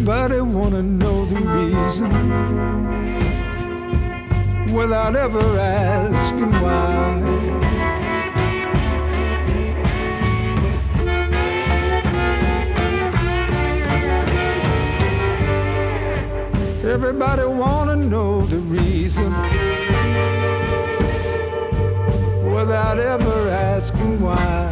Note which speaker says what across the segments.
Speaker 1: Everybody wanna know the reason without ever asking why. Everybody wanna know the reason without ever asking why.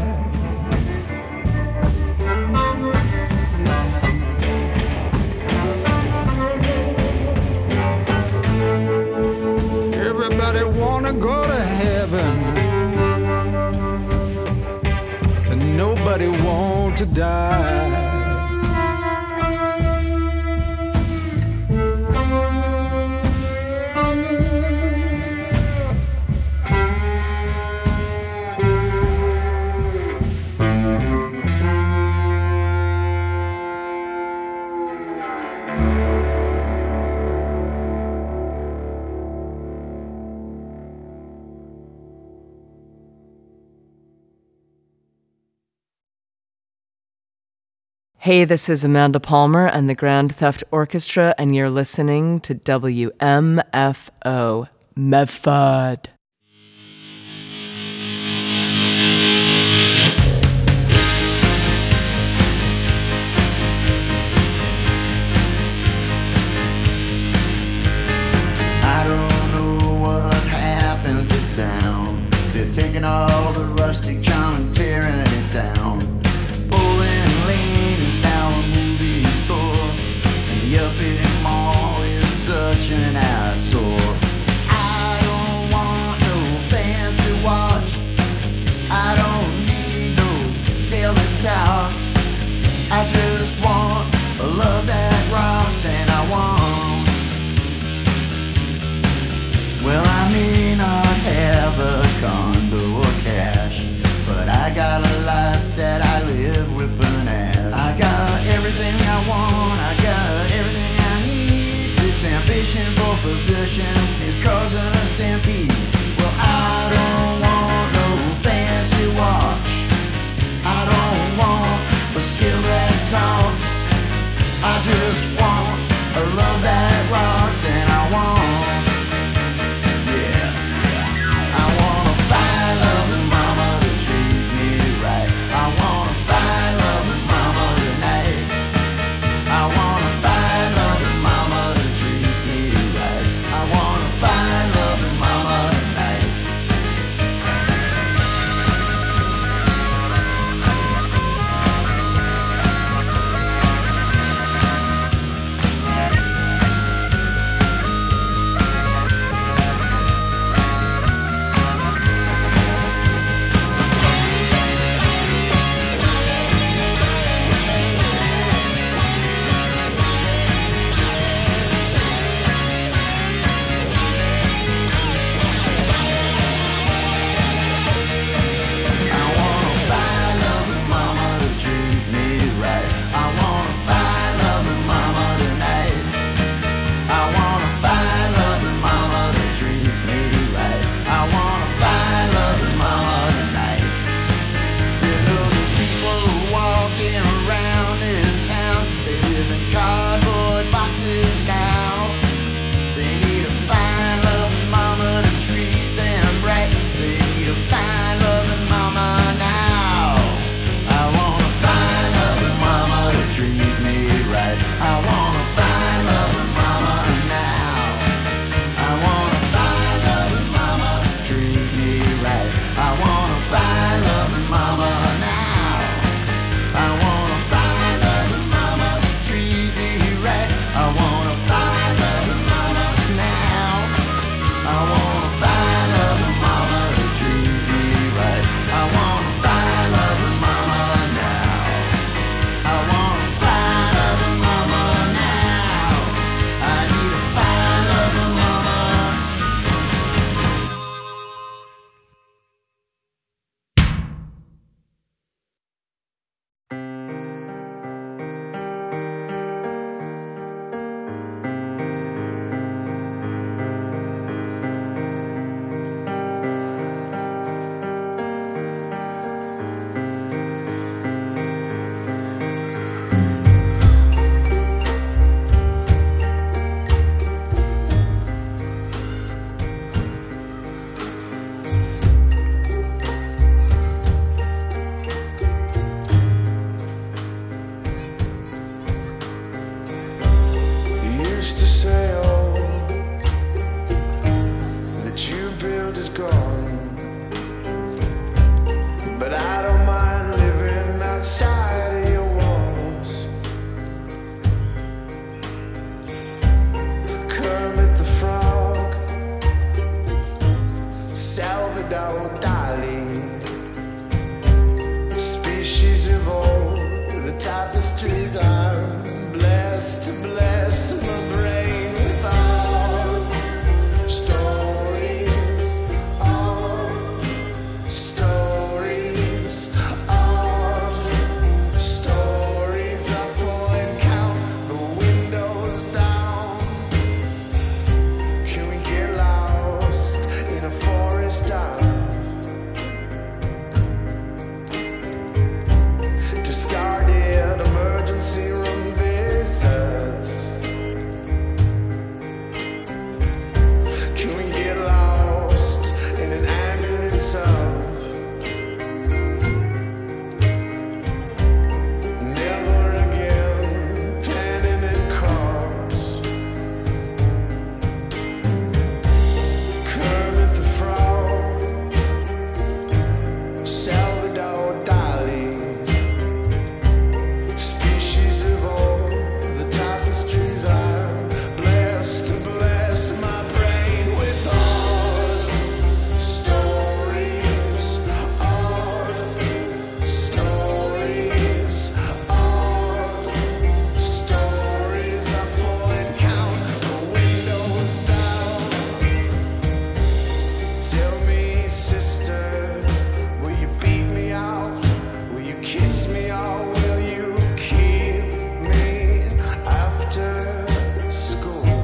Speaker 1: Everybody wanna go to heaven, and nobody want to die.
Speaker 2: Hey, this is Amanda Palmer and the Grand Theft Orchestra, and you're listening to WMFO, Medford.
Speaker 3: I don't know what happened to town. They're taking all the rustic charm and tearing it down. Yuppie mall is such an eyesore. I don't want no fancy watch. I don't need no tailored talks. I just want a love that rocks, and I want. Well, I may not have a condo or cash, but I got a life that I live whipping ass. I got everything I want. I got everything I need. This ambition for possession is causing a stampede. Well, I don't want no fancy watch. I don't want a skill that talks. I just want a love that rocks, and I want, yeah, I want a fine loving mama to treat me right. I want a fine loving mama tonight. I want a fine loving mama to treat me right. I want
Speaker 1: is gone. But I don't mind living outside of your walls. Kermit the Frog, Salvador Dali, species evolved, the tapestries I'm blessed to bless my brain with all stories, all stories, all stories. I fall and count the windows down. Can we get lost in a forest dark? Discarded emergency room visits. Can we get lost in an ambulance of never again penning and corpse? Kermit the Frog, Salvador Dali, species evolved, the tapestries I'm blessed to bless my brain with odd stories, odd stories, odd stories. I fall and count the windows down. Tell me, sister, will you beat me off? Will you kiss me, or will you keep me after school?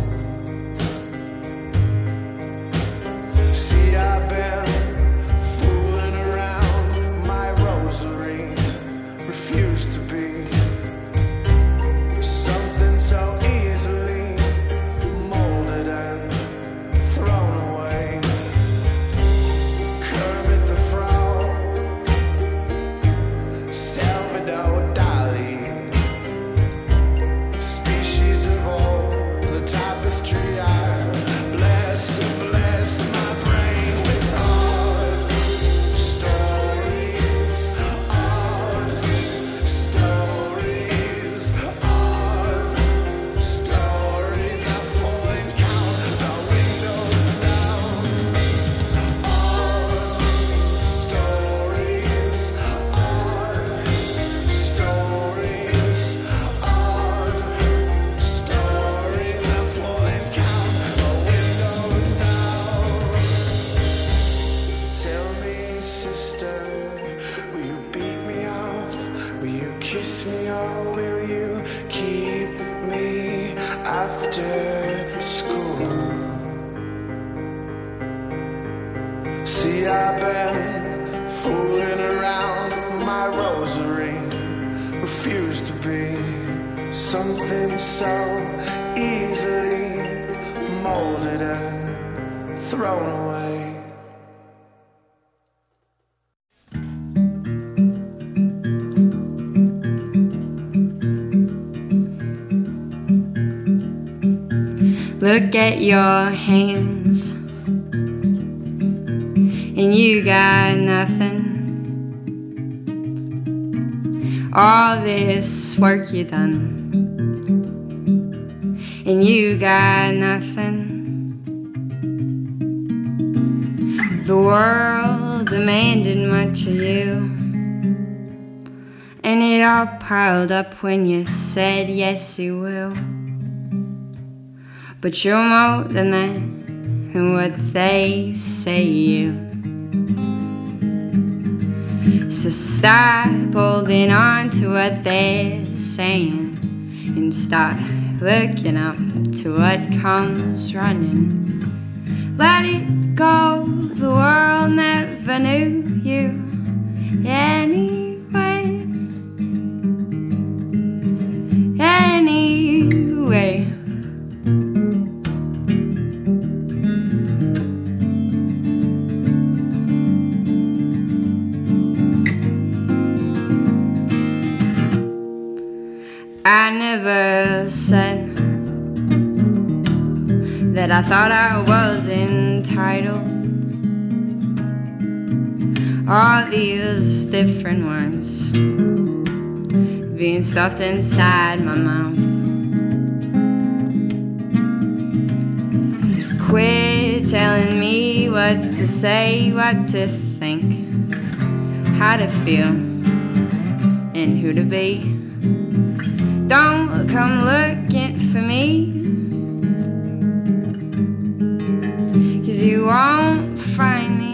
Speaker 1: See, I've been fooling around my rosary, refuse to be something so easily molded and thrown away. Kermit the Frog, Salvador Dali, species evolved, the tapestry I'm blessed to bless my brain with odd stories, odd stories, odd stories. I fall and count the windows down. Odd stories, odd stories, odd stories. I fall and count the windows down. Tell me, sister, will you beat me off? Will you kiss me, or will you keep me after school? See, I've been fooling around my rosary, refuse to be something so easily molded and thrown away.
Speaker 4: Look at your hands, and you got nothing. All this work you done, and you got nothing. The world demanded much of you, and it all piled up when you said yes you will. But you're more than that, than what they say you. So stop holding on to what they're saying and start looking up to what comes running. Let it go, the world never knew you anyway. Anyway. I never said that I thought I was entitled all these different words being stuffed inside my mouth. Quit telling me what to say, what to think, how to feel, and who to be. Don't come looking for me, 'cause you won't find me.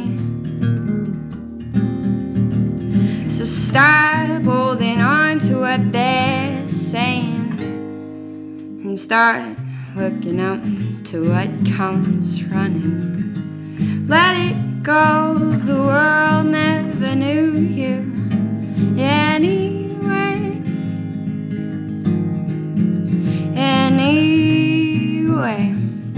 Speaker 4: So stop holding on to what they're saying and start looking up to what comes running. Let it go, the world never knew you anyway. Anyway.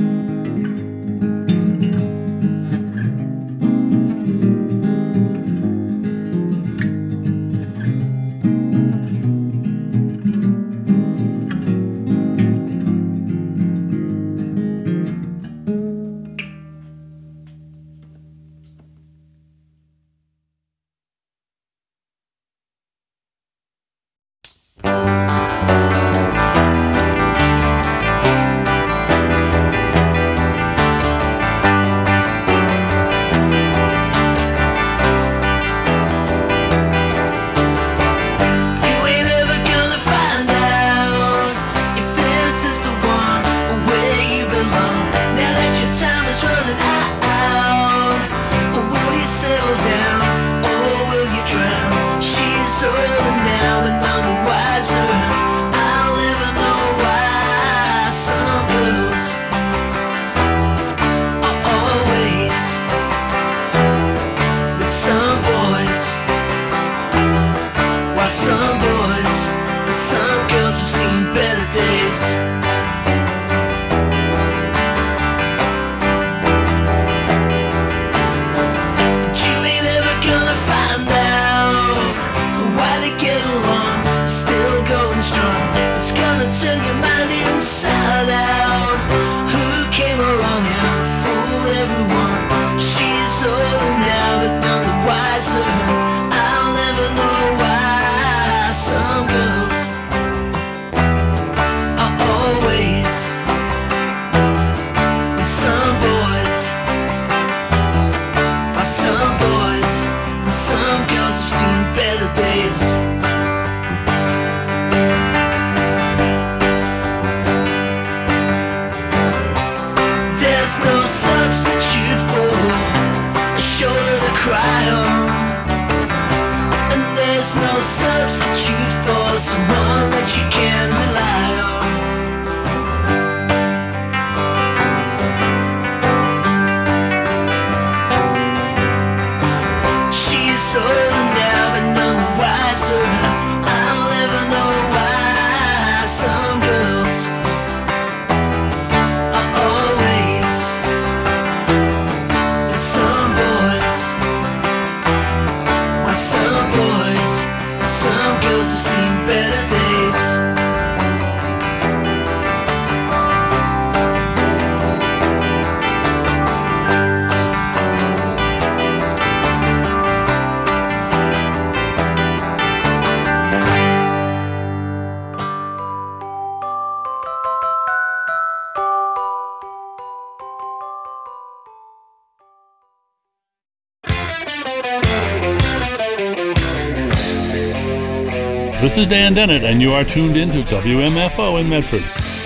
Speaker 5: This is Dan Dennett, and you are tuned in to WMFO in Medford.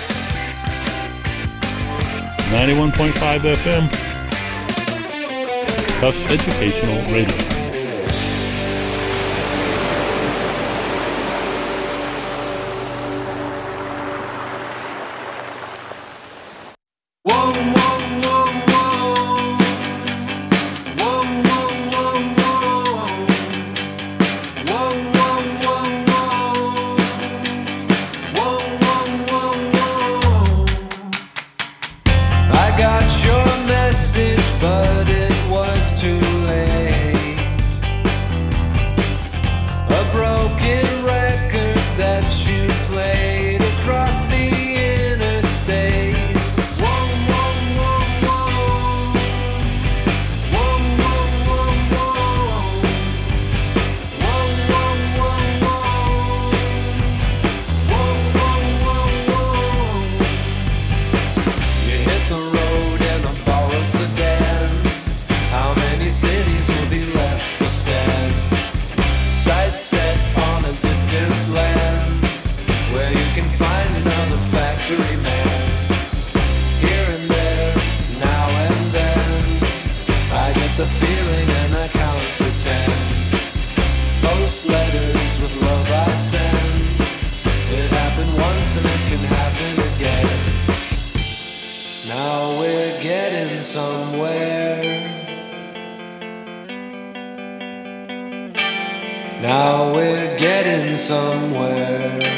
Speaker 5: 91.5 FM, Tufts Educational Radio.
Speaker 6: I got your message, but it was too late.
Speaker 1: the feeling and I count to 10. Post letters with love I send. It happened once and it can happen again. Now we're getting somewhere. Now we're getting somewhere.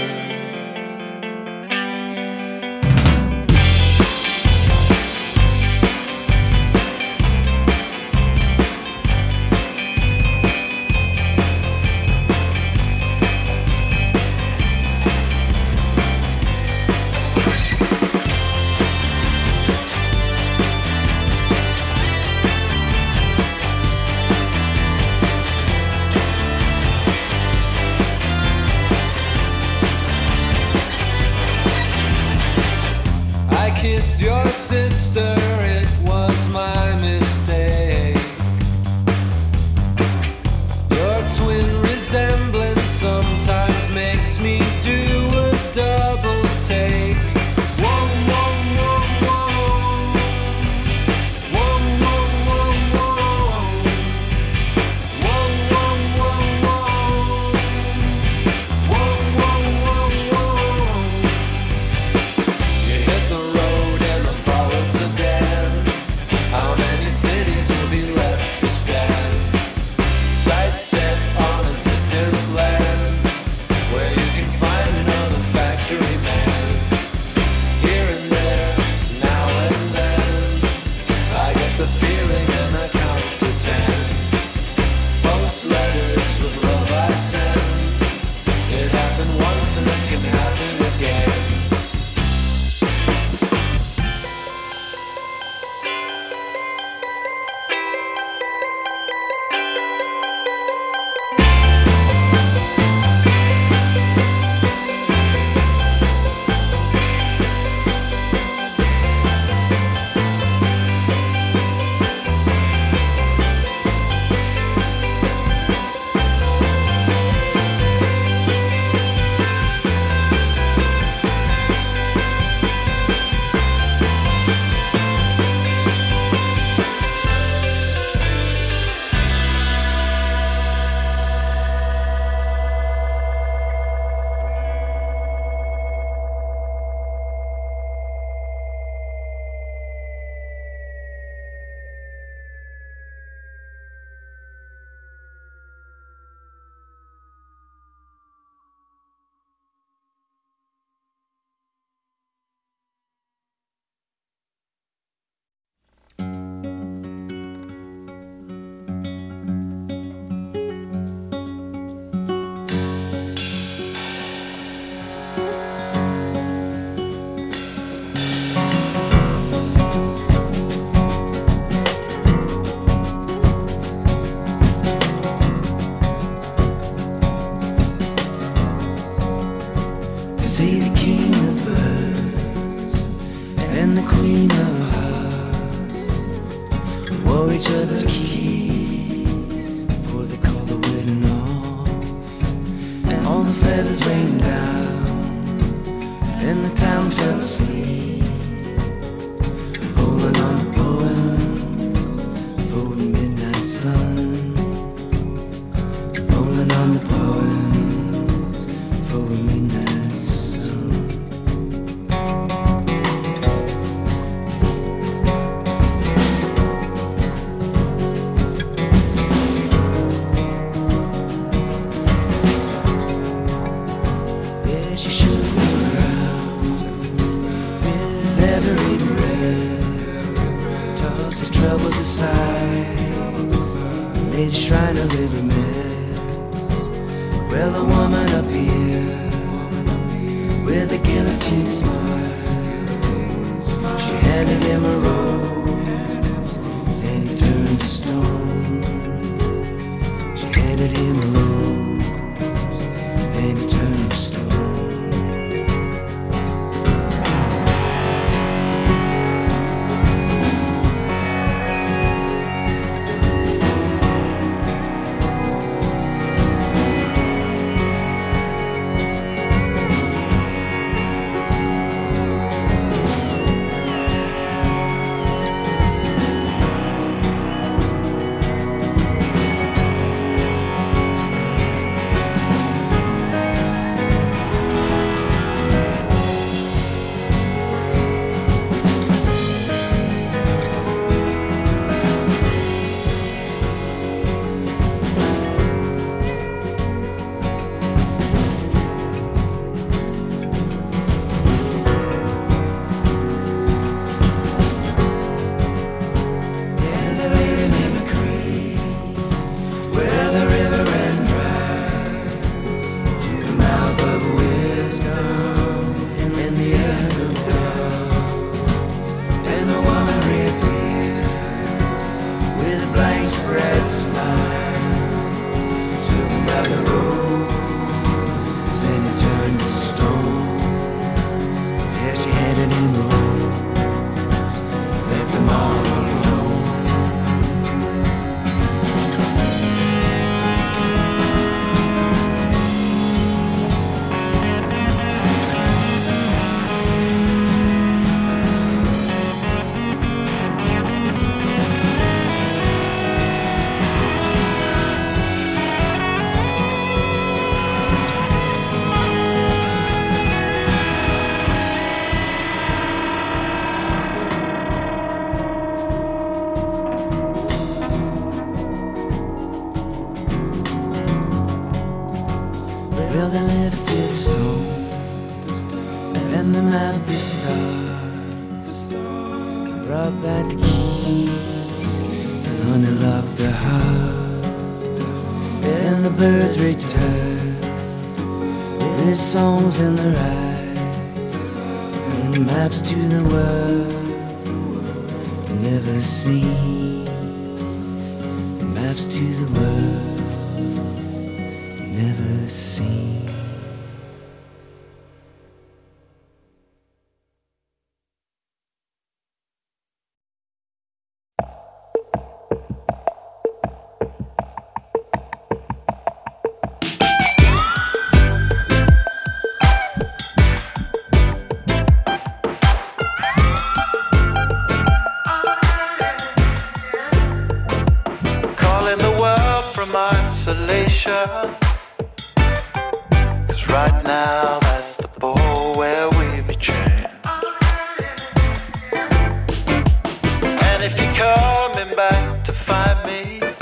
Speaker 1: Kissed your sister, it was my mistake. Your twin resemblance sometimes makes me do a double take. Whoa, whoa, whoa, whoa. Whoa, whoa, whoa, whoa. Whoa, whoa, whoa, whoa. Whoa, whoa, whoa, whoa. You hit the road and the bullets again. How many cities will be left to stand? Sights set on a distant land, where you can find another factory man. Here and there, now and then, I get the feeling and I count to 10. Post letters with love I send. It happened once and it can happen again.
Speaker 6: Say the king of birds and the queen of hearts wore each other's keys before they called the wedding off. And all the feathers rained down and the town fell asleep, pulling on the poems for the midnight sun, pulling on the poems for the midnight sun. Yeah, she shook the ground with every breath, tossed his troubles aside, made a shrine of every mess. Well, the woman up here with a guillotine smile, she handed him a rose, then he turned to stone. She handed him a rose, then he turned to stone. she spread a smile, took another rose, then he turned to stone. Yeah, she handed him a rose, left him all alone. Well, they lifted the stone, and they mapped the stars, brought back the keys, and honey locked their hearts. And the birds returned with songs in their eyes, and maps to the world never seen, maps to the world never seen.
Speaker 1: Calling the world from isolation, 'cause right now that's the ball where we be trained. And if you're coming back to find me,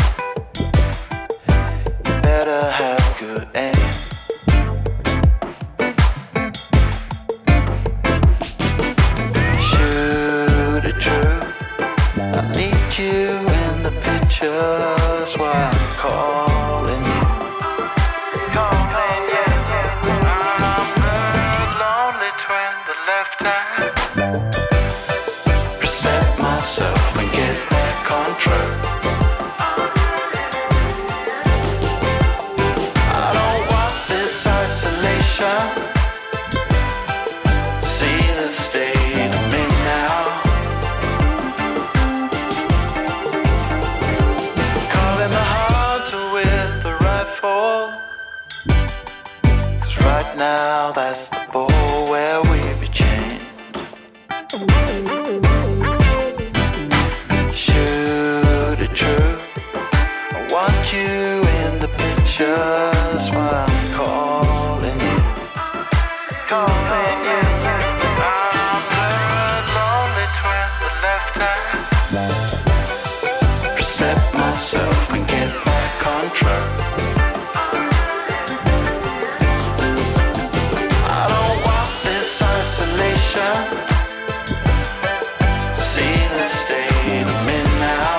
Speaker 1: you better have good aim. Shoot it true, I need you in the picture, that's why I'm calling you. Calling you. I'm the lonely twin that left hand. Reset myself and get back on track. I don't want this isolation. See the state I'm in now. Calling the hunter with the rifle, 'cause right now that's the ball where we be chained. Shoot it true, I want you in the picture, that's why I'm calling you. Calling you. I'm the lonely twin that left hand. Reset myself and get back on track. I don't want this isolation. See the state I'm in now.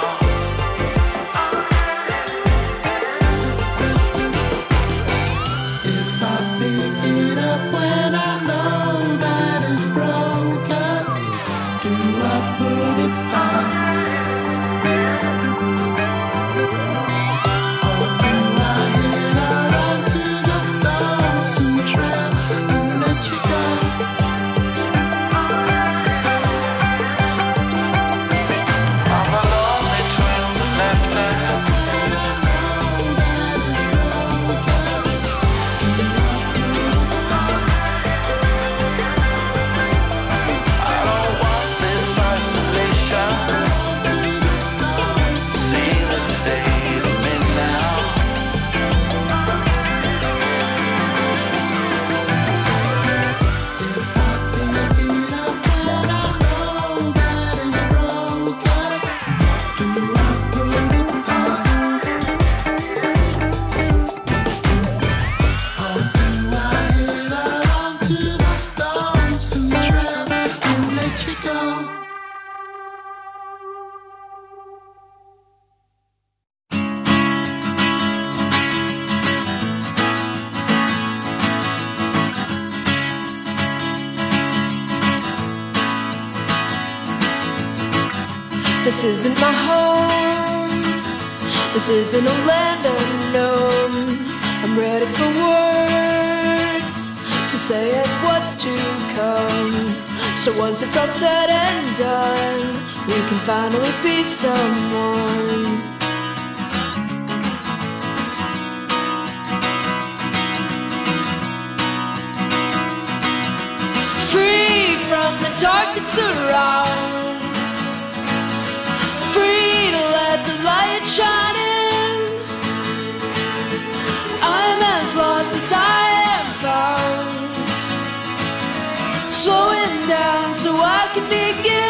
Speaker 3: If I pick it up when I know that it's broken, do I put it on? Or do I head out onto the lonesome trail and let you go?
Speaker 1: I'm a lonely twin that left hand. I don't want this isolation. See the state I'm in now.
Speaker 7: This isn't my home, This isn't a land unknown. I'm ready for words to say it what's to come. So once it's all said and done, we can finally be someone. Free from the dark that surrounds, free to let the light shine in. I'm as lost as I am found, slowing down so I can begin.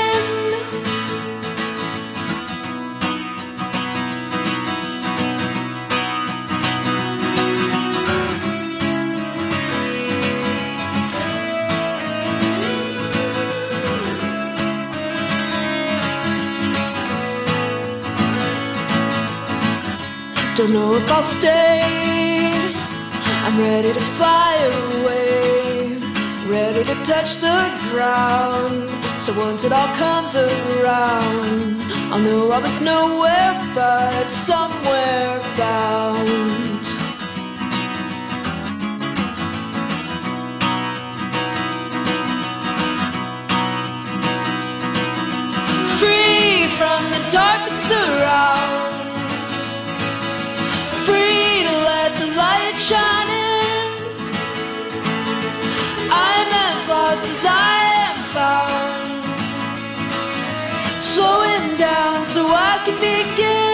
Speaker 7: Don't know if I'll stay. I'm ready to fly away, ready to touch the ground. So once it all comes around, I'll know I was nowhere but somewhere bound. Free from the dark that surrounds, free to let the light shine in. I'm as lost as I am found, slowing down so I can begin.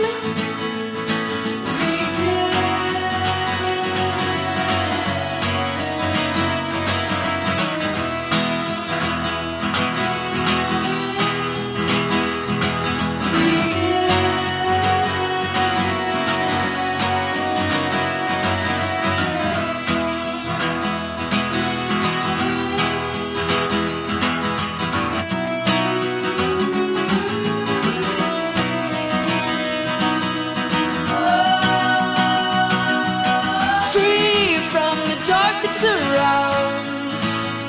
Speaker 7: Surrounds,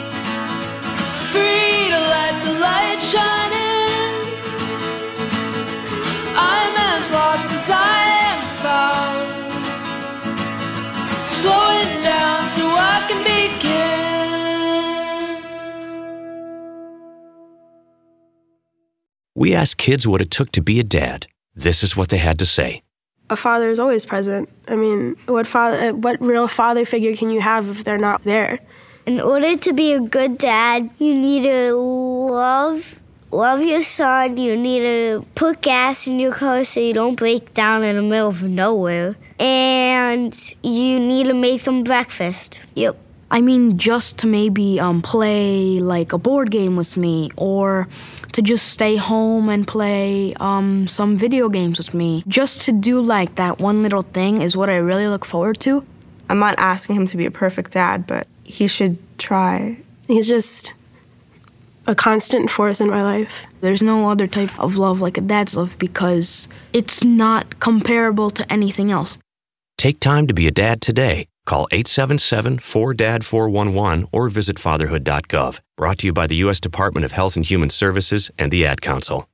Speaker 7: free to let the light shine in. I'm as lost as I am found, slowing down so I can begin.
Speaker 8: We asked kids what it took to be a dad. This is what they had to say.
Speaker 9: A father is always present. I mean, what real father figure can you have if they're not there?
Speaker 10: In order to be a good dad, you need to love your son. You need to put gas in your car so you don't break down in the middle of nowhere. And you need to make them breakfast. Yep.
Speaker 11: I mean, just to maybe play like a board game with me, or to just stay home and play some video games with me. Just to do like that one little thing is what I really look forward to.
Speaker 12: I'm not asking him to be a perfect dad, but he should try.
Speaker 9: He's just a constant force in my life.
Speaker 11: There's no other type of love like a dad's love because it's not comparable to anything else.
Speaker 8: Take time to be a dad today. Call 877-4DAD-411 or visit fatherhood.gov. Brought to you by the U.S. Department of Health and Human Services and the Ad Council.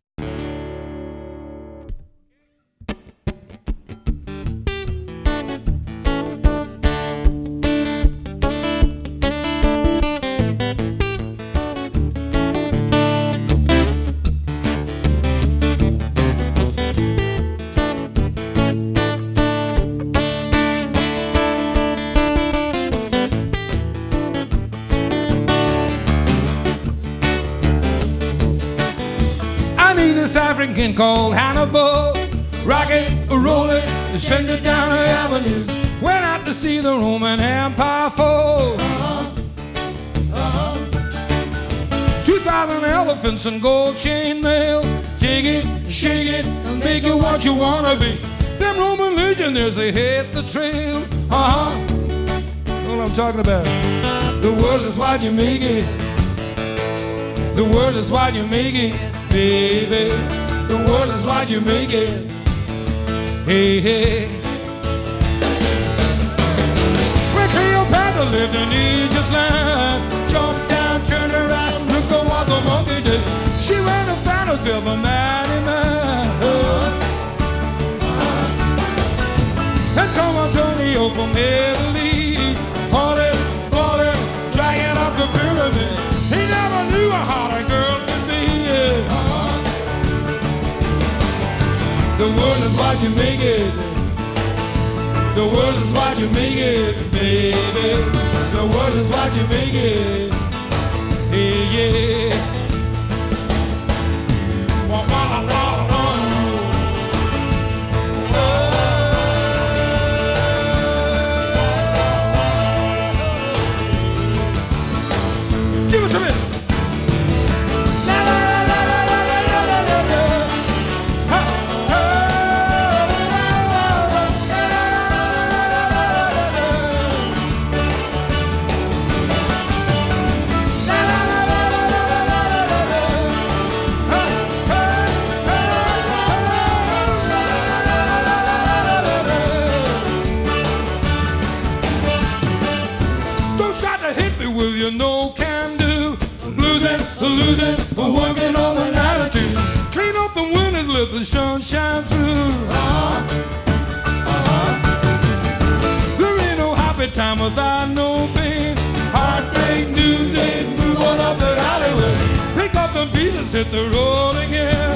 Speaker 13: African called Hannibal, rocket, roll it, send it down the avenue. Went out to see the Roman Empire fall. 2,000 elephants and gold chain mail. Take it, shake it, and make it what you wanna be. Them Roman legionnaires, they hate the trail. Know what I'm talking about? The world is what you make it. The world is what you make it, baby. The world is what you make it. Hey, hey. When Cleopatra lived in Egypt's land, jump down, turn around, look at what the monkey did. She ran a fantasy of a man in man. go from head to lead. Hauling, falling, dragging up the pyramid. He never knew how a girl could be. The world is what you make it. The world is what you make it, baby. The world is what you make it. Hey, yeah. Wah, wah, wah, wah. Give it to me. With your no can do, losing, working on an attitude. Clean up the windows, let the sun shine through. There ain't no happy time without no pain. Heartbreak, new day, move on up the alleyway. Pick up the pieces, hit the road again.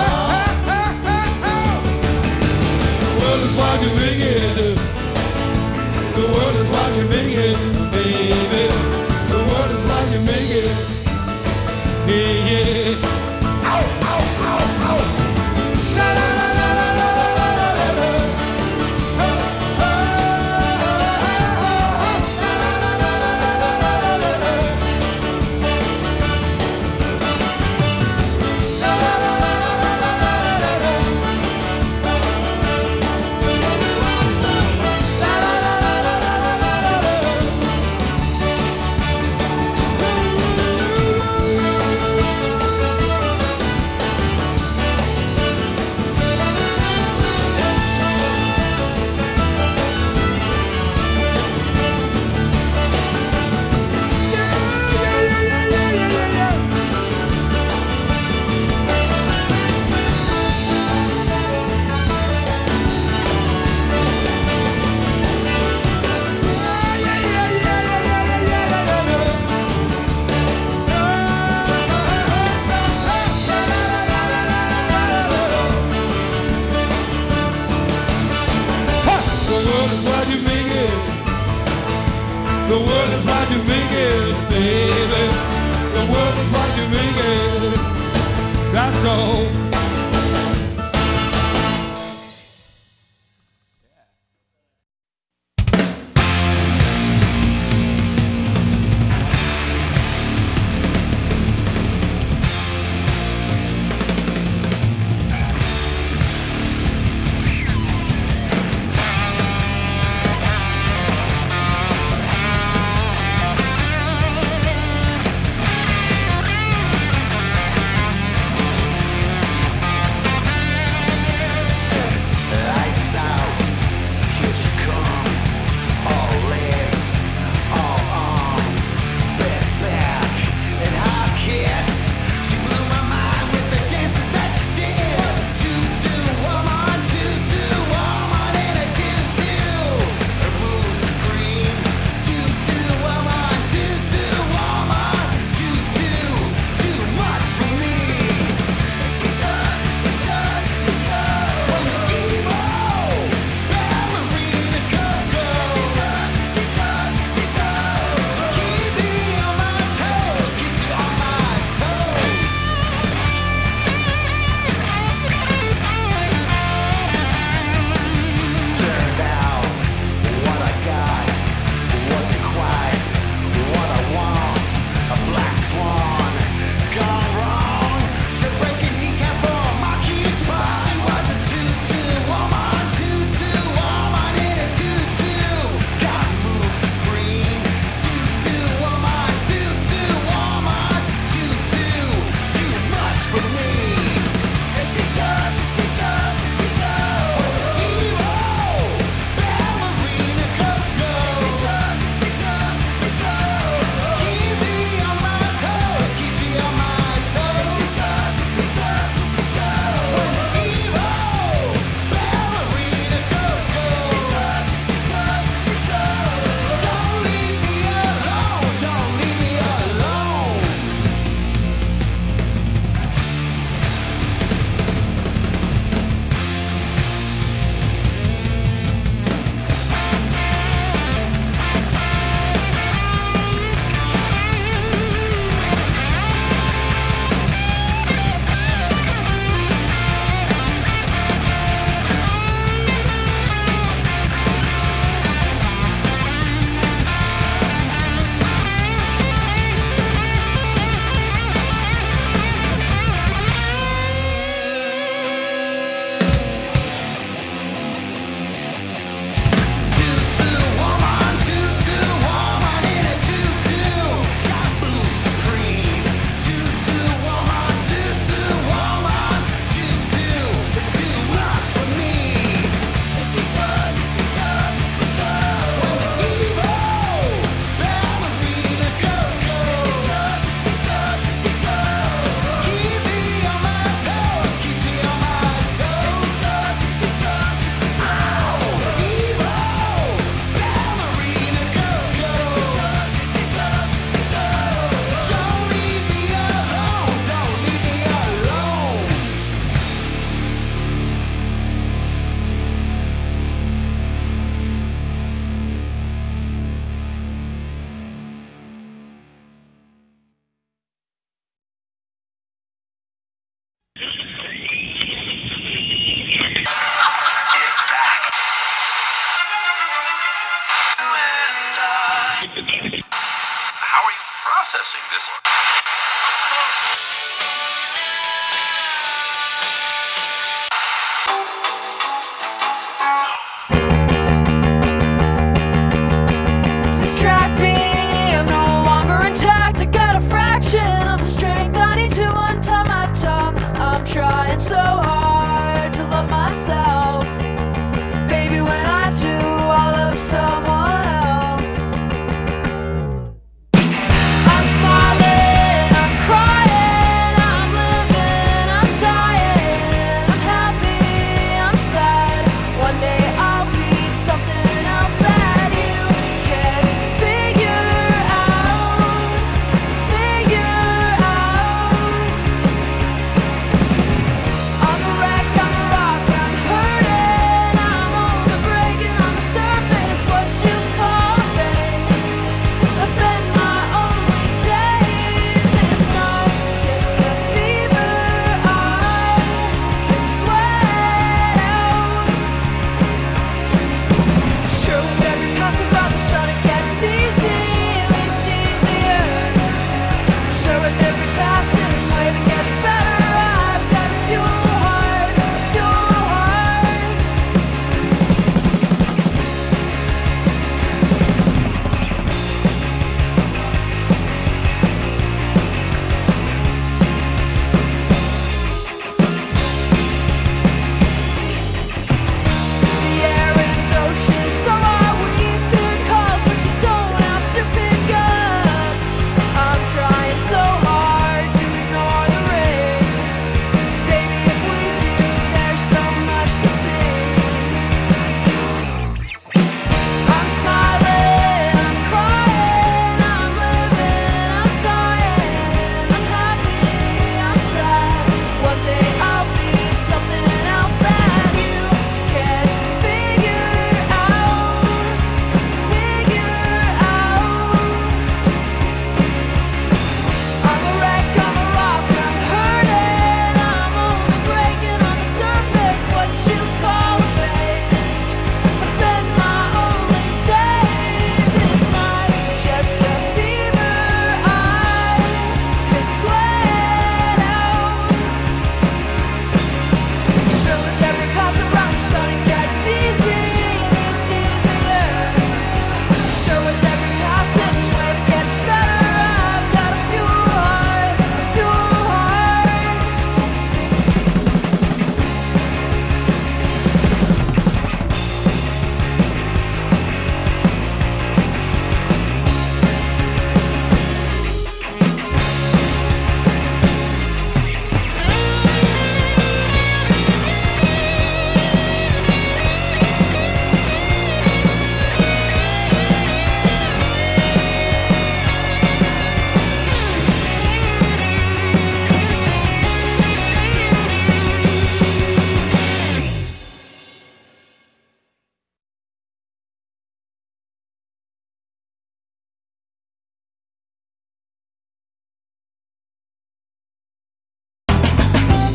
Speaker 13: The world is what you make it. The world is what you make it, baby. The world is what you make it. Yeah, yeah. Ow, ow, ow, ow. La, la, la, la, la, la, la, la, la. The world is what you make it, baby. The world is what you make it. That's all.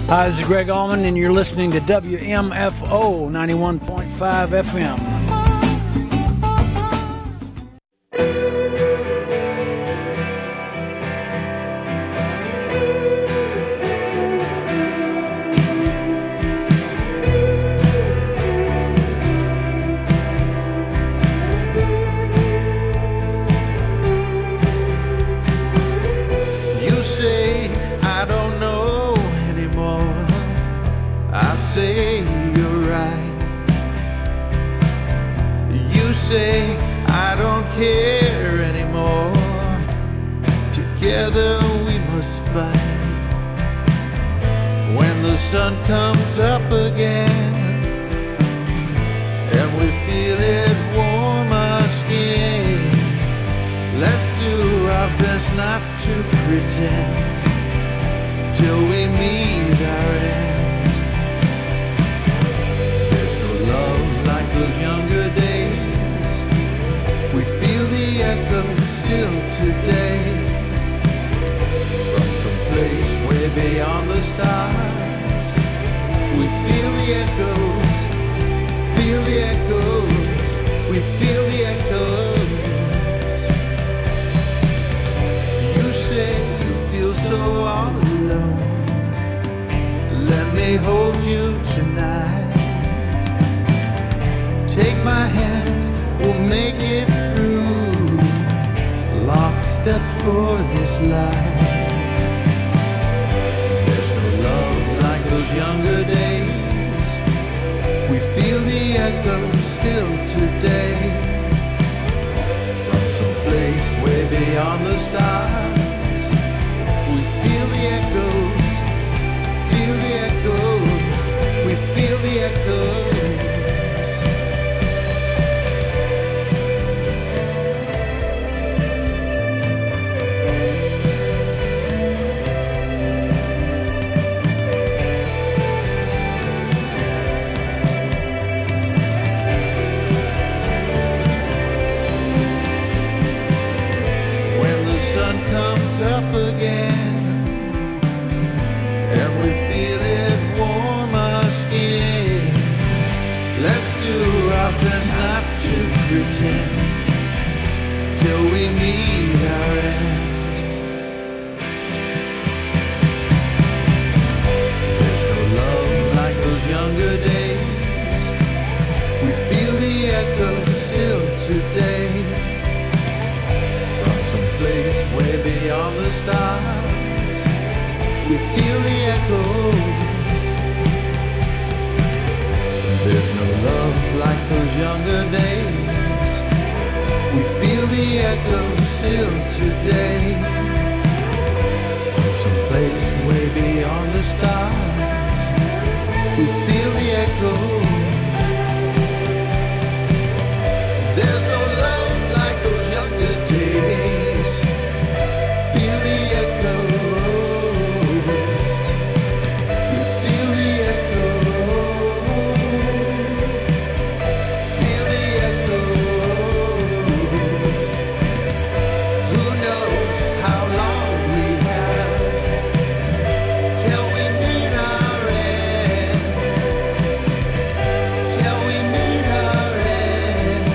Speaker 14: Hi, this is Greg Allman, and you're listening to WMFO 91.5 FM.
Speaker 1: You say I don't know anymore. I say you're right. You say I don't care anymore. Together we must fight. When the sun comes up again and we feel it warm our skin, let's do our best not to pretend till we meet our end. There's no love like those younger days. We feel the echo still today. From some place way beyond the stars, we feel the echoes, feel the echoes, we feel the echoes. You say you feel so all alone. Let me hold you tonight. Take my hand, we'll make it through. Lockstep for this life. There's no love like those younger days. We feel the echoes still today. From some place way beyond the stars, we feel the echoes, feel the echoes, we feel the echoes. When the sun comes up again and we feel it warm our skin, let's do our best not to pretend till we meet our end. There's no love like those younger days. We feel the echoes still today. From some place way beyond the stars, we feel the echoes. There's no love like those younger days. We feel the echoes still today. From some place way beyond the stars, we feel the echoes. There's no love like those younger days. Feel the echoes. We feel the echoes. Feel the echoes. Who knows how long we have till we meet our end. Till we meet our end.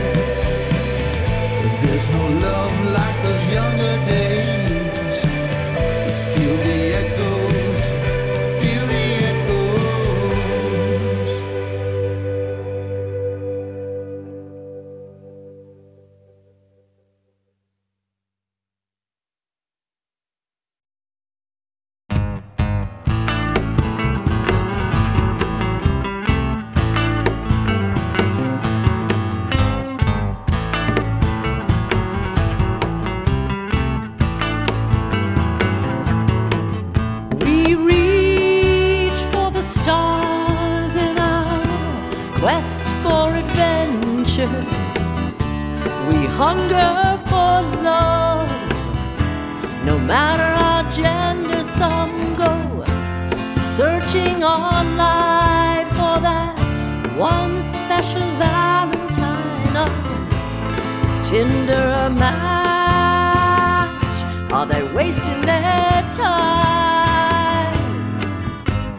Speaker 1: There's no love like those younger days. We feel the echoes, feel the echoes.
Speaker 15: We reach for the stars in our quest for adventure. We hunger for love, no matter our gender. Some go searching online for that one special Valentine. A Tinder a match, are they wasting their time?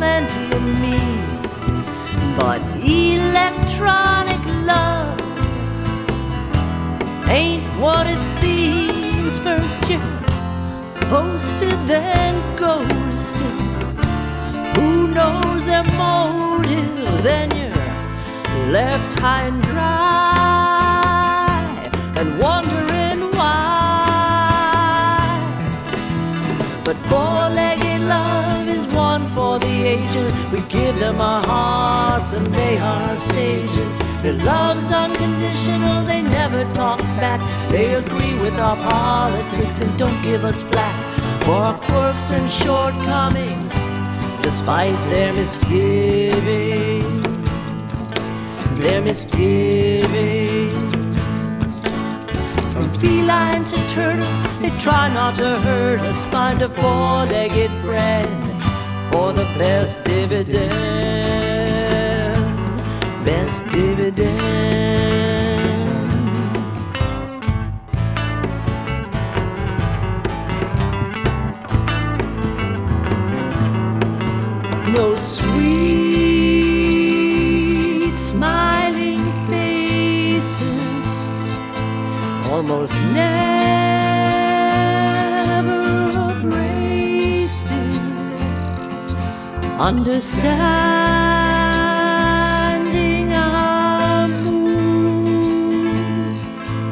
Speaker 15: plenty of memes, but electronic love ain't what it seems. First you're posted, then ghosted. Who knows their motive? Then you're left high and dry and wondering why. But four-legged love is one for the ages. We give them our hearts and they are sages. Their love's unconditional, they never talk back. They agree with our politics and don't give us flack for our quirks and shortcomings, despite their misgiving. Their misgiving. From felines to turtles, they try not to hurt us. Find a four-legged friend for the best dividends. Best dividends. No sweet smiling faces, almost never abrasive, understanding our moods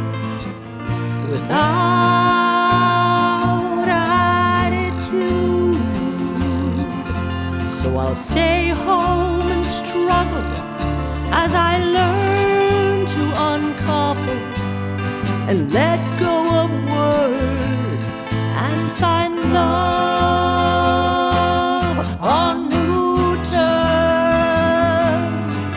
Speaker 15: without attitude. So I'll stay home and struggle as I learn to uncouple and let go of words and find love on new terms.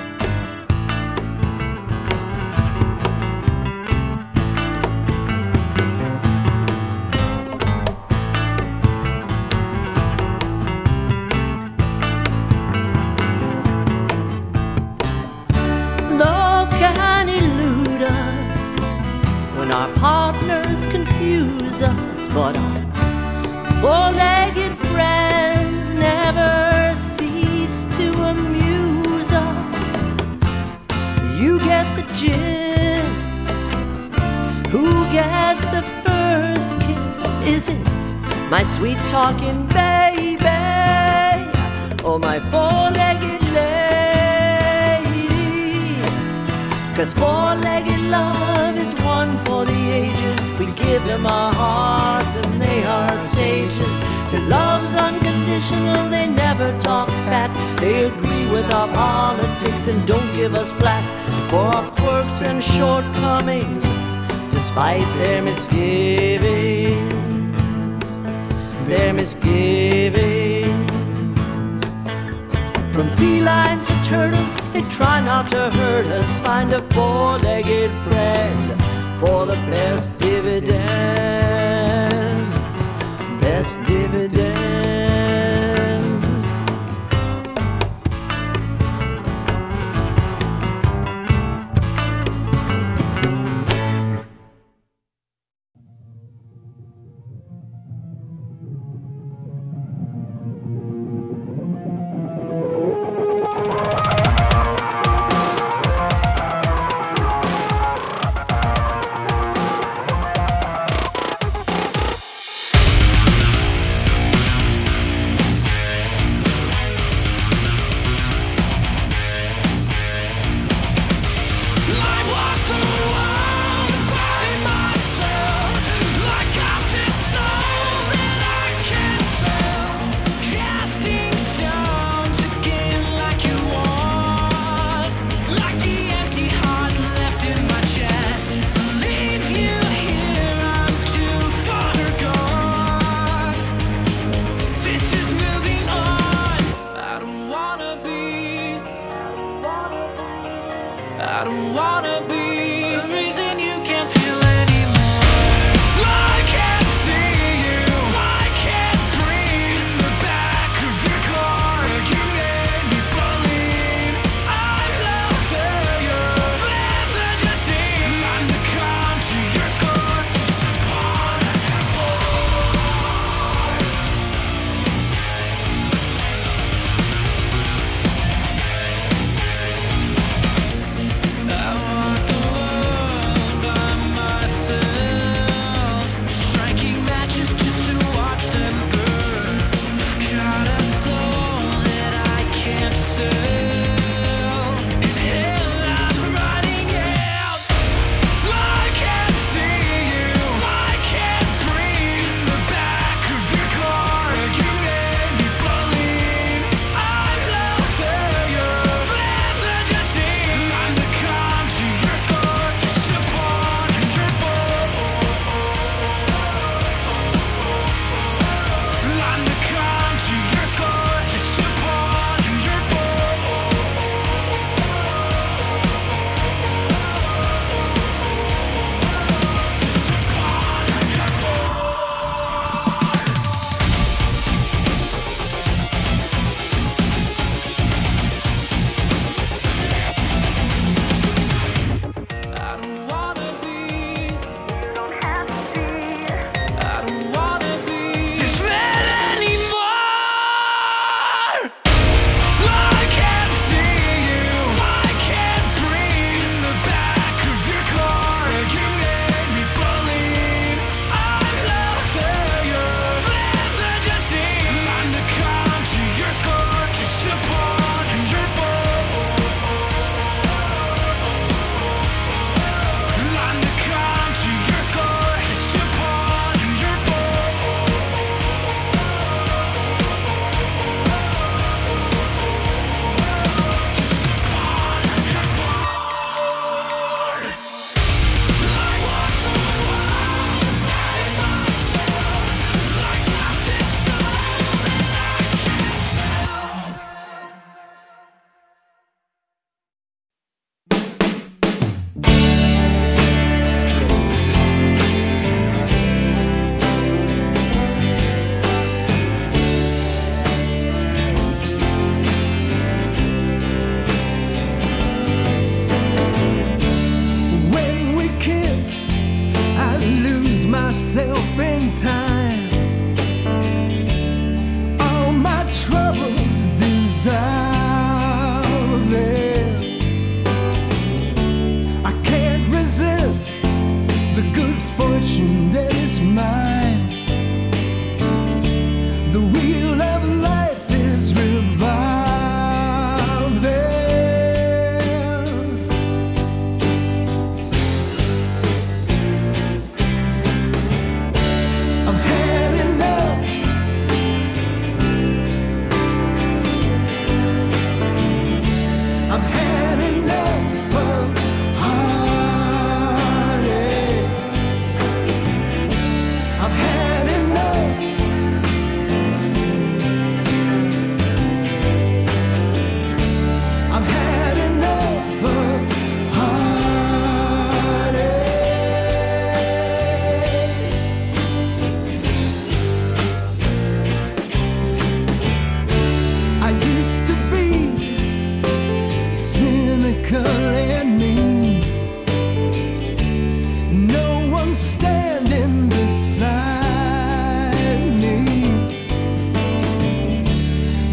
Speaker 15: Love can elude us when our partners confuse us, but our four-legged friends never cease to amuse us. You get the gist. Who gets the first kiss? Is it my sweet talking baby or my four-legged lady? 'Cause four-legged love is one for the ages. We give them our hearts and they are sages. Their love's unconditional, they never talk back. They agree with our politics and don't give us flack for our quirks and shortcomings, despite their misgivings. Their misgivings. From felines to turtles, they try not to hurt us. Find a four-legged friend for the best dividends. Best dividends.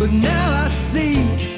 Speaker 16: but now I see